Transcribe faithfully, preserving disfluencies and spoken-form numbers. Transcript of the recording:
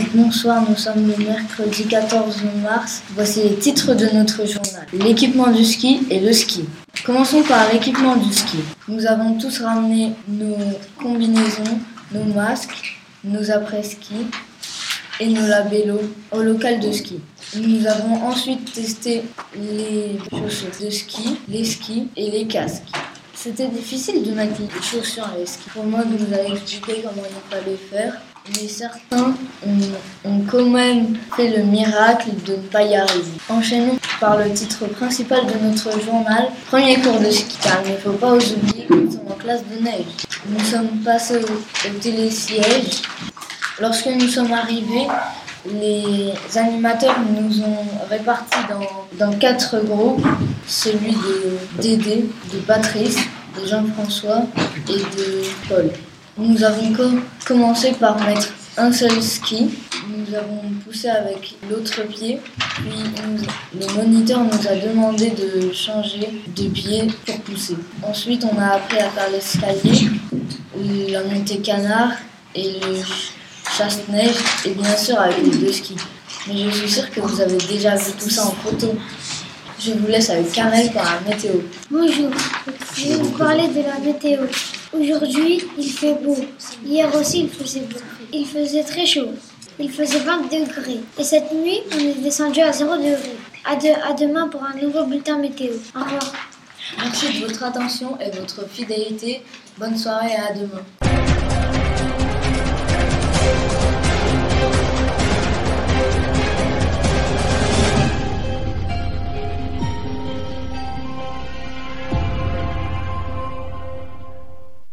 Bonsoir, nous sommes le mercredi quatorze mars. Voici les titres de notre journal. L'équipement du ski et le ski. Commençons par l'équipement du ski. Nous avons tous ramené nos combinaisons, nos masques, nos après-ski et nos labellos au local de ski. Nous avons ensuite testé les chaussures de ski, les skis et les casques. C'était difficile de mettre les chaussures et les skis. Pour moi, vous nous avez expliqué comment il fallait faire. Mais certains ont, ont quand même fait le miracle de ne pas y arriver. Enchaînons par le titre principal de notre journal. Premier cours de ski, car il ne faut pas oublier que nous sommes en classe de neige. Nous sommes passés au, au télésiège. Lorsque nous sommes arrivés, les animateurs nous ont répartis dans, dans quatre groupes. Celui de Dédé, de Patrice, de Jean-François et de Paul. Nous avons com- commencé par mettre un seul ski. Nous avons poussé avec l'autre pied. Puis nous, le moniteur nous a demandé de changer de pied pour pousser. Ensuite, on a appris à faire l'escalier, la montée canard et le chasse-neige, et bien sûr avec les deux skis. Mais je suis sûre que vous avez déjà vu tout ça en photo. Je vous laisse avec Kamel pour la météo. Bonjour, je vais vous parler de la météo. Aujourd'hui, il fait beau. Hier aussi, il faisait beau. Il faisait très chaud. Il faisait vingt degrés. Et cette nuit, on est descendu à zéro degré. À, de, à demain pour un nouveau bulletin météo. Au revoir. Merci de votre attention et votre fidélité. Bonne soirée et à demain.